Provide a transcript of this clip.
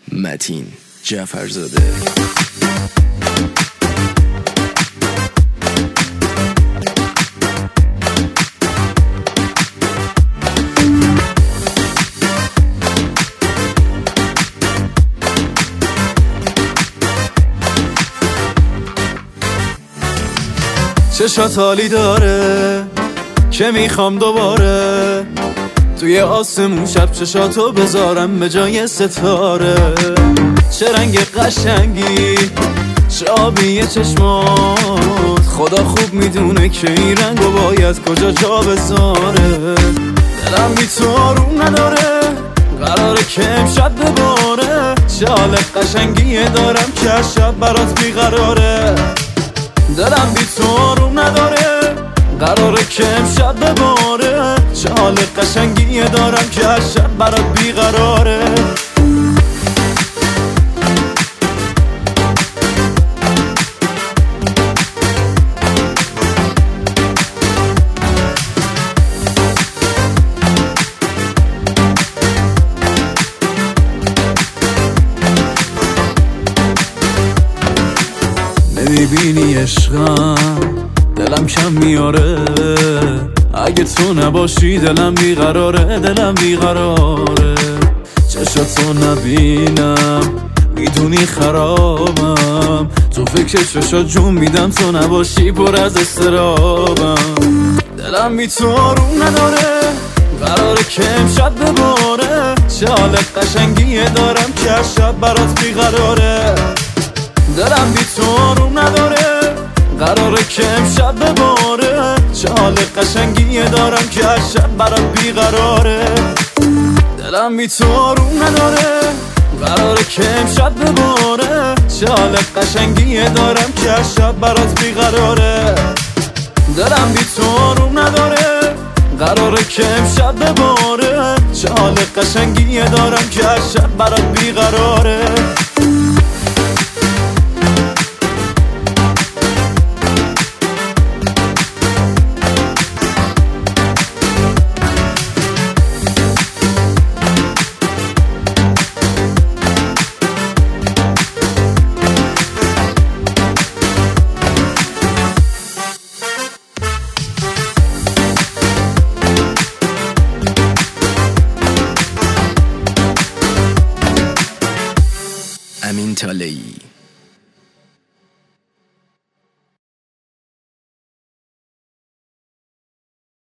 متین جعفرزاده. چشات حالی داره که میخوام دوباره توی آسمون شب چشاتو بذارم به جای ستاره. چه رنگ قشنگی، چه آبی چشمات، خدا خوب میدونه که این رنگو باید کجا جا بذاره. دلم بی تو آروم نداره، قراره که امشب بباره. چه حال قشنگی دارم که از شب برات بیقراره. دلم بی تو آروم نداره، قراره که امشب بباره. چه حال قشنگی دارم که از شب برات بیقراره. نمیبینی عشقم دلم کم میاره، اگه تو نباشی دلم بیقراره. دلم بیقراره، چشاتو نبینم میدونی خرابم. تو فکر چشات جون میدم، تو نباشی پر از استرابم. دلم بی تو آروم نداره، قراره که امشب بباره. چه حال قشنگی دارم که از شب برات بیقراره. دلم بی تو آروم نداره، قراره که امشب بباره. چه حال قشنگی دارم که از شب برات بیقراره. دلم بی تو آروم نداره، قراره که امشب بباره. چه حال قشنگی دارم که از شب برات بیقراره. دلم بی تو آروم نداره، قراره که امشب بباره. چه حال قشنگی دارم که از شب برات بیقراره. امین طالعی.